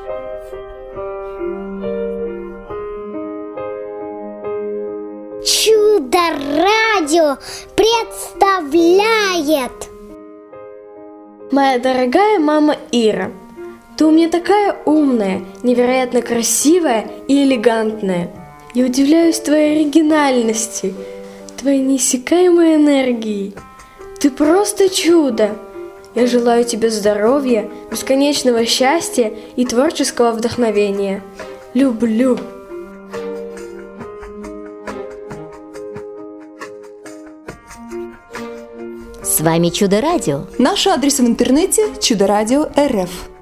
Чудо-радио представляет! Моя дорогая мама Ира, ты у меня такая умная, невероятно красивая и элегантная. Я удивляюсь твоей оригинальности, твоей неиссякаемой энергии. Ты просто чудо! Я желаю тебе здоровья, бесконечного счастья и творческого вдохновения. Люблю! С вами Чудо-радио. Наш адрес в интернете – Чудо-радио РФ.